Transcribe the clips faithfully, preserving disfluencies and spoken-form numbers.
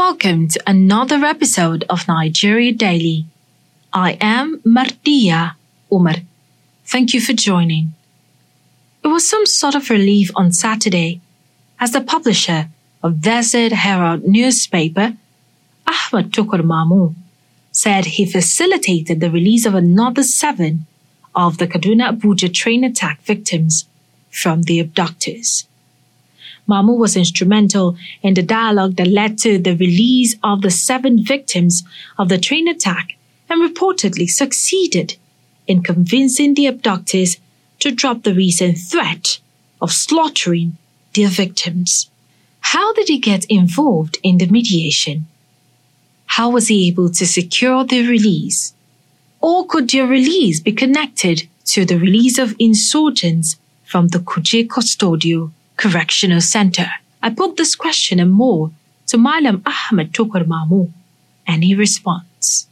Welcome to another episode of Nigeria Daily. I am Mardia Umar. Thank you for joining. It was some sort of relief on Saturday as the publisher of Desert Herald newspaper, Ahmed Tukur Mamu, said he facilitated the release of another seven of the Kaduna-Abuja train attack victims from the abductors. Mamu was instrumental in the dialogue that led to the release of the seven victims of the train attack and reportedly succeeded in convincing the abductors to drop the recent threat of slaughtering their victims. How did he get involved in the mediation? How was he able to secure their release? Or could their release be connected to the release of insurgents from the Kuje Custodial Correctional Center? I put this question and more to Malam Ahmed Tukur Mamu, and he responds.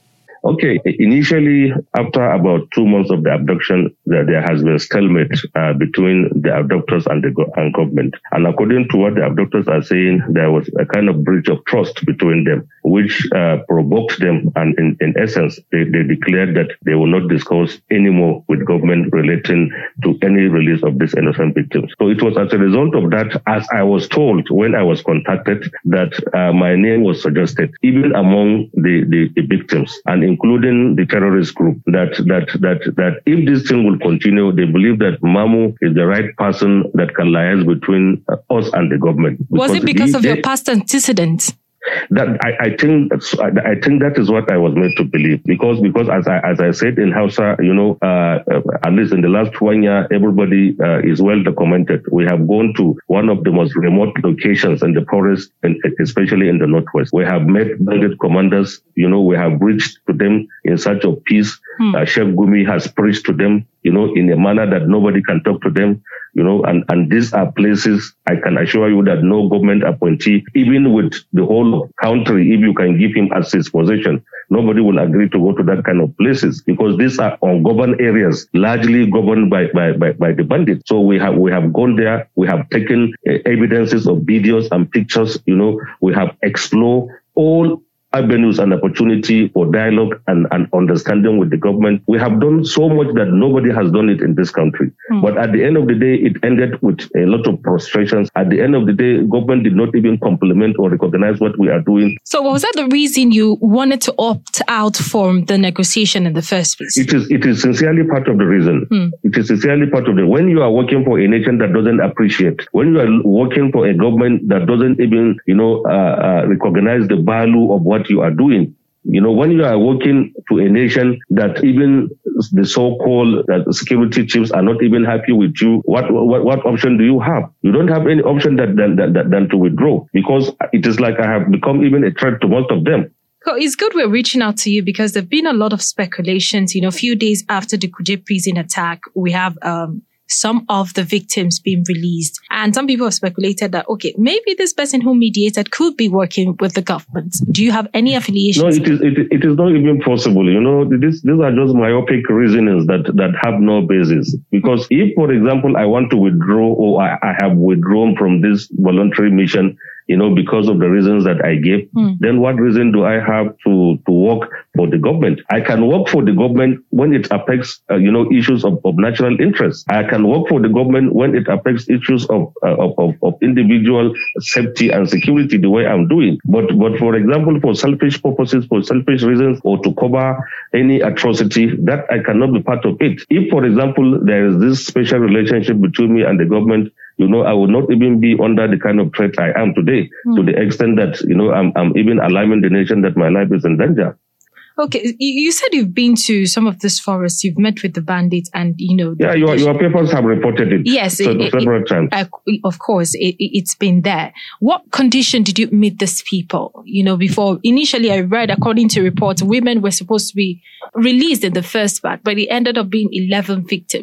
Okay, initially, after about two months of the abduction, there, there has been a stalemate uh, between the abductors and the go- and government. And according to what the abductors are saying, there was a kind of breach of trust between them, which uh, provoked them. And in, in essence, they, they declared that they will not discuss anymore with government relating to any release of these innocent victims. So it was as a result of that, as I was told when I was contacted, that uh, my name was suggested, even among the, the, the victims, and including the terrorist group, that that that that if this thing will continue, they believe that Mamu is the right person that can liaise between us and the government. Was it because of they, your past antecedents? That I, I think I think that is what I was made to believe, because because as I as I said in Hausa, you know, uh, at least in the last one year, everybody uh, is well documented. We have gone to one of the most remote locations in the forest, and especially in the northwest. We have met bandit commanders. You know, we have reached to them in search of peace. Hmm. Uh, Sheikh Gumi has preached to them, you know, in a manner that nobody can talk to them. You know, and, and these are places I can assure you that no government appointee, even with the whole country, if you can give him as his possession, nobody will agree to go to that kind of places, because these are ungoverned areas, largely governed by, by, by, by the bandits. So we have, we have gone there. We have taken uh, evidences of videos and pictures. You know, we have explored all avenues and opportunity for dialogue and, and understanding with the government. We have done so much that nobody has done it in this country. Mm. But at the end of the day, it ended with a lot of frustrations. At the end of the day, government did not even compliment or recognize what we are doing. So was that the reason you wanted to opt out from the negotiation in the first place? It is, it is sincerely part of the reason. Mm. It is sincerely part of the, when you are working for a nation that doesn't appreciate, when you are working for a government that doesn't even, you know, uh, uh, recognize the value of what you are doing. You know, when you are working to a nation that even the so-called uh, security chiefs are not even happy with you, what what, what option do you have? You don't have any option that, than, than, than to withdraw, because it is like I have become even a threat to most of them. So it's good we're reaching out to you, because there have been a lot of speculations. You know, a few days after the Kuje prison attack, we have um some of the victims being released. And some people have speculated that, okay, maybe this person who mediated could be working with the government. Do you have any affiliations? No, it is, it, it is not even possible. You know, this, these are just myopic reasonings that, that have no basis. Because if, for example, I want to withdraw, or I, I have withdrawn from this voluntary mission, you know, because of the reasons that I gave, mm. then what reason do I have to, to work for the government? I can work for the government when it affects, uh, you know, issues of, of national interest. I can work for the government when it affects issues of, uh, of, of, of individual safety and security, the way I'm doing. But, but for example, for selfish purposes, for selfish reasons, or to cover any atrocity, that I cannot be part of it. If, for example, there is this special relationship between me and the government, you know, I would not even be under the kind of threat I am today, mm. to the extent that, you know, I'm, I'm even alarming the nation that my life is in danger. Okay, you said you've been to some of these forests, you've met with the bandits, and, you know... Yeah, your, your papers have reported it. Yes. So, it, several it, times. Uh, of course, it, it's been there. What condition did you meet these people? You know, before, initially I read, according to reports, women were supposed to be released in the first part, but it ended up being eleven victims.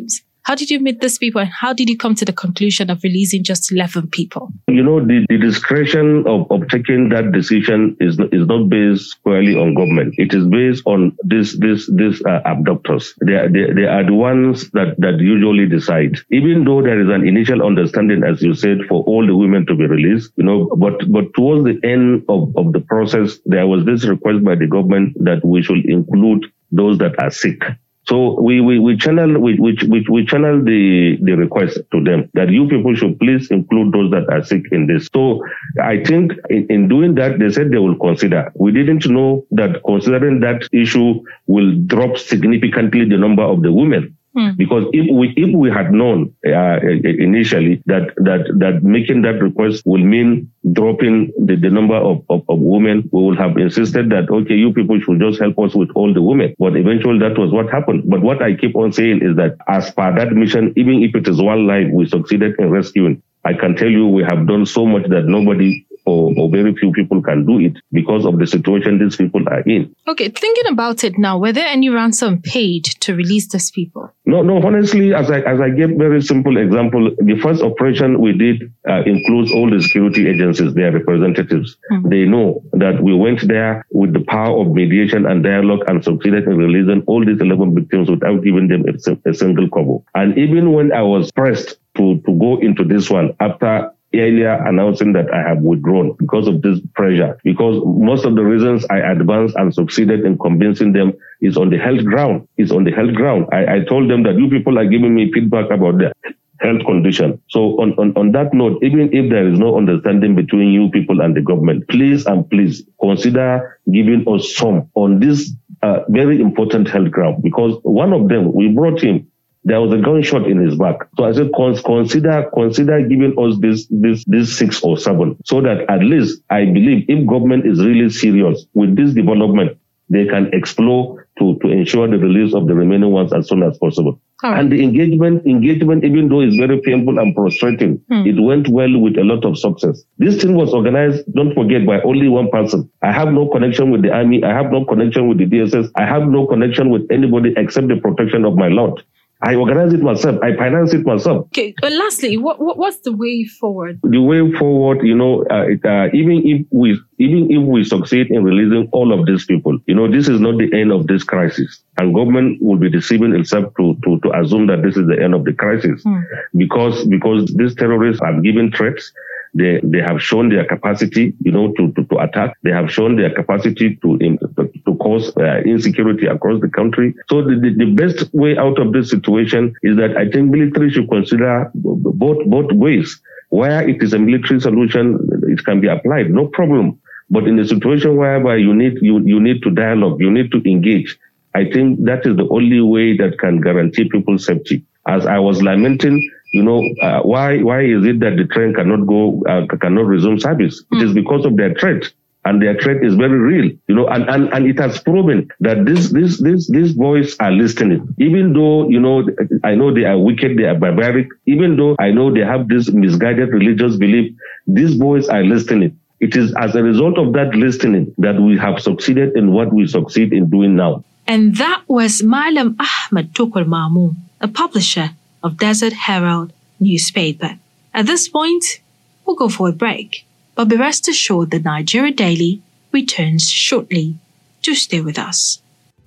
How did you meet these people, and how did you come to the conclusion of releasing just eleven people? You know, the, the discretion of, of taking that decision is is not based squarely on government. It is based on this this this uh, abductors. They are they, they are the ones that that usually decide. Even though there is an initial understanding, as you said, for all the women to be released, you know, but but towards the end of, of the process, there was this request by the government that we should include those that are sick. So we, we, we channel we, we, we, we channel the, the request to them that you people should please include those that are sick in this. So I think in, in doing that, they said they will consider. We didn't know that considering that issue will drop significantly the number of the women. Because if we if we had known uh, initially that that that making that request will mean dropping the, the number of, of, of women, we would have insisted that, okay, you people should just help us with all the women. But eventually that was what happened. But what I keep on saying is that as per that mission, even if it is one life we succeeded in rescuing, I can tell you we have done so much that nobody or, or very few people can do it because of the situation these people are in. Okay, thinking about it now, were there any ransom paid to release these people? No, no, honestly, as I as I gave very simple example, the first operation we did uh, includes all the security agencies, their representatives. Mm-hmm. They know that we went there with the power of mediation and dialogue and succeeded in releasing all these eleven victims without giving them a, a single kobo. And even when I was pressed to, to go into this one after earlier announcing that I have withdrawn because of this pressure, because most of the reasons I advanced and succeeded in convincing them is on the health ground. It's on the health ground. I, I told them that you people are giving me feedback about their health condition. So on, on, on that note, even if there is no understanding between you people and the government, please and please consider giving us some on this uh, very important health ground, because one of them, we brought him, there was a gunshot in his back. So I said, consider, consider giving us this, this, this six or seven, so that at least I believe if government is really serious with this development, they can explore to, to ensure the release of the remaining ones as soon as possible. Right. And the engagement, engagement, even though it's very painful and frustrating, hmm. it went well with a lot of success. This thing was organized, don't forget, by only one person. I have no connection with the army. I have no connection with the D S S. I have no connection with anybody except the protection of my Lord. I organize it myself. I finance it myself. Okay, but lastly, what, what what's the way forward? The way forward, you know, uh, it, uh, even if we even if we succeed in releasing all of these people, you know, this is not the end of this crisis, and government will be deceiving itself to to to assume that this is the end of the crisis, hmm. because because these terrorists are given threats. They they have shown their capacity, you know, to, to, to attack. They have shown their capacity to to, to cause uh, insecurity across the country. So the, the, the best way out of this situation is that I think military should consider both both ways. Where it is a military solution, it can be applied, no problem. But in a situation whereby you need you you need to dialogue, you need to engage, I think that is the only way that can guarantee people's safety. As I was lamenting, you know, uh, why why is it that the train cannot go, uh, cannot resume service? Mm. It is because of their threat, and their threat is very real, you know, and, and, and it has proven that this, this, this, these boys are listening. Even though, you know, I know they are wicked, they are barbaric, even though I know they have this misguided religious belief, these boys are listening. It is as a result of that listening that we have succeeded in what we succeed in doing now. And that was Malam Ahmed Tukur Mamu, a publisher of Desert Herald newspaper. At this point, we'll go for a break, but be rest assured that Nigeria Daily returns shortly. Do stay with us.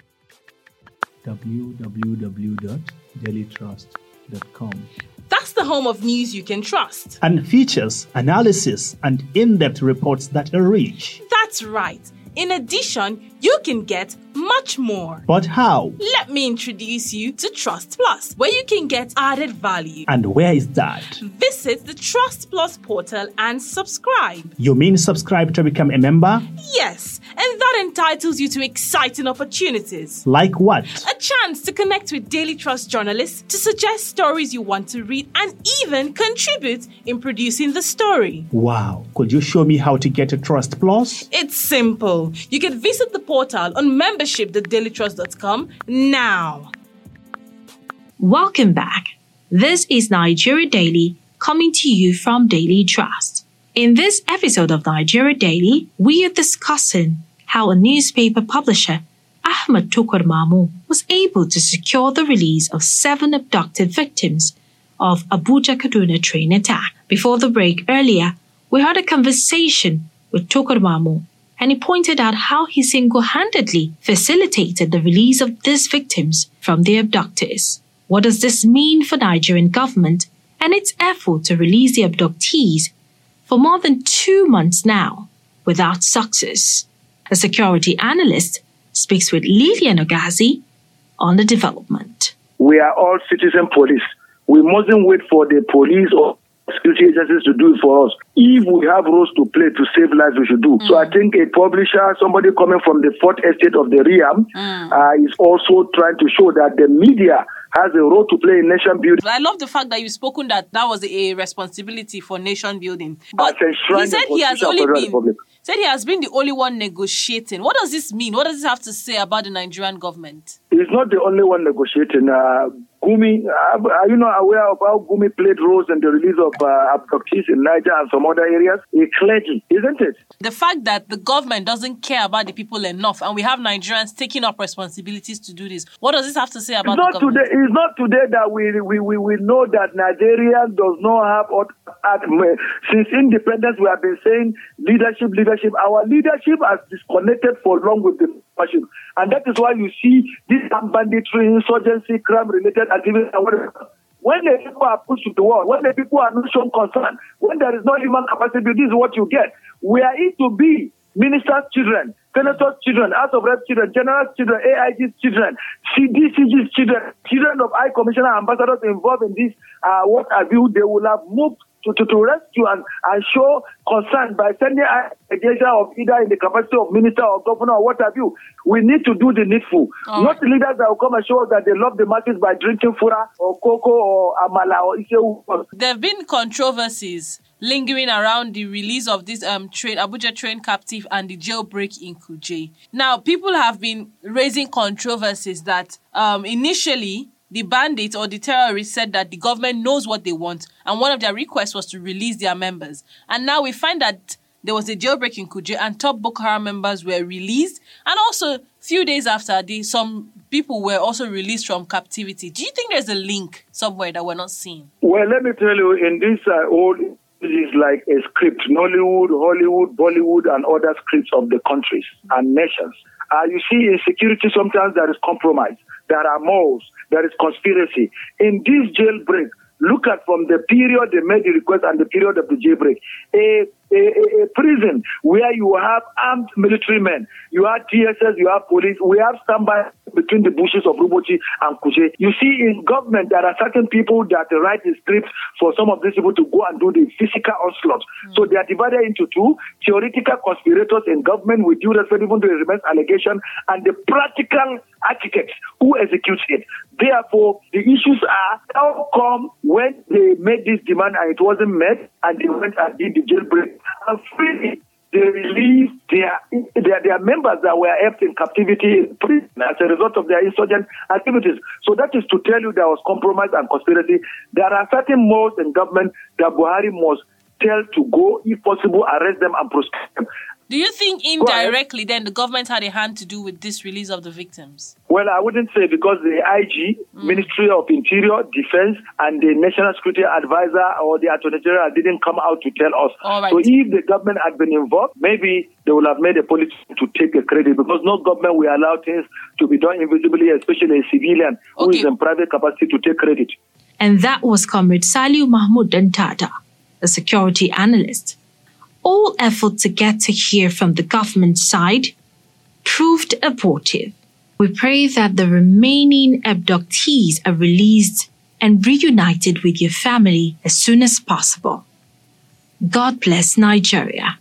w w w dot daily trust dot com. That's the home of news you can trust. And features, analysis, and in-depth reports that are rich. That's right. In addition, you can get much more. But how? Let me introduce you to Trust Plus, where you can get added value. And where is that? Visit the Trust Plus portal and subscribe. You mean subscribe to become a member? Yes, and that entitles you to exciting opportunities. Like what? A chance to connect with Daily Trust journalists, to suggest stories you want to read, and even contribute in producing the story. Wow. Could you show me how to get a Trust Plus? It's simple. You can visit the portal on membership dot daily trust dot com now. Welcome back. This is Nigeria Daily, coming to you from Daily Trust. In this episode of Nigeria Daily, we are discussing how a newspaper publisher, Ahmed Tukur Mamu was able to secure the release of seven abducted victims of Abuja Kaduna train attack. Before the break earlier, we had a conversation with Tukur Mamu, and he pointed out how he single-handedly facilitated the release of these victims from their abductors. What does this mean for Nigerian government and its effort to release the abductees for more than two months now without success? A security analyst speaks with Lilian Ogazi on the development. We are all citizen police. We mustn't wait for the police or security agencies to do it for us. If we have roles to play to save lives, we should do. Mm. So I think a publisher, somebody coming from the fourth estate of the Riyam, mm. uh, is also trying to show that the media has a role to play in nation building. I love the fact that you've spoken that that was a responsibility for nation building. But he said he has only been, said he has been the only one negotiating. What does this mean? What does this have to say about the Nigerian government? He's not the only one negotiating. Uh, Gumi, uh, are you not aware of how Gumi played roles in the release of uh, abductees in Niger and some other areas? A clergy, isn't it? The fact that the government doesn't care about the people enough, and we have Nigerians taking up responsibilities to do this. What does this have to say about it's the government? Today, it's not today that we we, we, we know that Nigeria does not have, at, since independence, we have been saying leadership, leadership. Our leadership has disconnected for long with the leadership. And that is why you see this banditry, insurgency, crime-related activities. When the people are pushed to the wall, when the people are not shown concern, when there is no human capacity, this is what you get. We are it to be ministers' children, senators' children, House of Reps' children, generals' children, A I G's children, C D C G's children, children of High Commissioner, ambassadors involved in this, uh, what have you, they will have moved To, to, to rescue and, and show concern by sending a delegation of either in the capacity of minister or governor or what have you. We need to do the needful. Oh. Not the leaders that will come and show us that they love the masses by drinking fura or cocoa or amala or iseu. There have been controversies lingering around the release of this um train, Abuja train captive and the jailbreak in Kuje. Now, people have been raising controversies that um initially the bandits or the terrorists said that the government knows what they want, and one of their requests was to release their members. And now we find that there was a jailbreak in Kuje, and top Boko Haram members were released. And also, a few days after, the, some people were also released from captivity. Do you think there's a link somewhere that we're not seeing? Well, let me tell you, in this uh, old, this is like a script, Nollywood, Hollywood, Bollywood, and other scripts of the countries and nations. Uh, you see, in security, sometimes there is compromise. There are moles. There is conspiracy. In this jailbreak, look at from the period they made the request and the period of the jailbreak. A, a, a prison where you have armed military men, you have T S S, you have police, we have standby between the bushes of Rubochi and Kuje. You see, in government, there are certain people that write the scripts for some of these people to go and do the physical onslaught. Mm. So they are divided into two, theoretical conspirators in government with due respect even to the remains allegation, and the practical architects who execute it. Therefore, the issues are how come when they made this demand and it wasn't met, and they went and did the jailbreak, and freely they released their, their their members that were held in captivity in prison as a result of their insurgent activities. So that is to tell you there was compromise and conspiracy. There are certain modes in government that Buhari must tell to go, if possible, arrest them and prosecute them. Do you think indirectly then the government had a hand to do with this release of the victims? Well, I wouldn't say, because the I G, mm. Ministry of Interior, Defense, and the National Security Advisor or the Attorney General didn't come out to tell us. Right. So if the government had been involved, maybe they would have made a policy to take the credit, because no government will allow things to be done invisibly, especially a civilian okay. who is in private capacity to take credit. And that was Comrade Saliu Mahmood Dantata, a security analyst. All effort to get to hear from the government side proved abortive. We pray that the remaining abductees are released and reunited with your family as soon as possible. God bless Nigeria.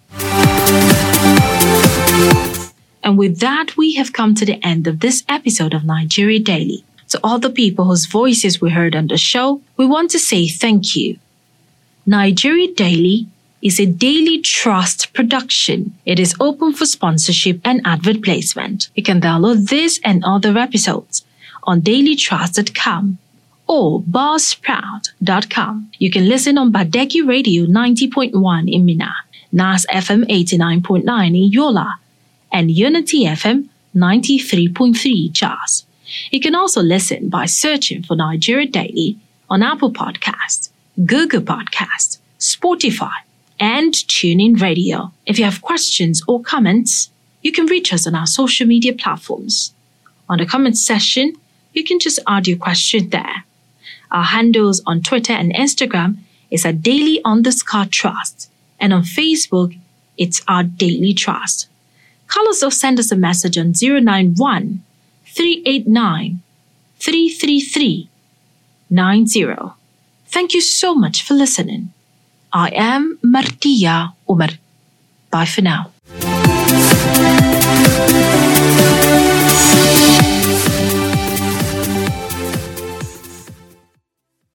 And with that, we have come to the end of this episode of Nigeria Daily. To all the people whose voices we heard on the show, we want to say thank you. Nigeria Daily is a Daily Trust production. It is open for sponsorship and advert placement. You can download this and other episodes on daily trust dot com or buzzsprout dot com. You can listen on Badegi Radio ninety point one in Minna, Nas F M eighty-nine point nine in Yola, and Unity F M ninety-three point three Jazz. You can also listen by searching for Nigeria Daily on Apple Podcasts, Google Podcasts, Spotify, and TuneIn Radio. If you have questions or comments, you can reach us on our social media platforms. On the comment section, you can just add your question there. Our handles on Twitter and Instagram is at daily underscore trust, and on Facebook, it's our Daily Trust. Call us or send us a message on zero nine one, three eight nine, three three three nine zero. Thank you so much for listening. I am Martia Umar. Bye for now.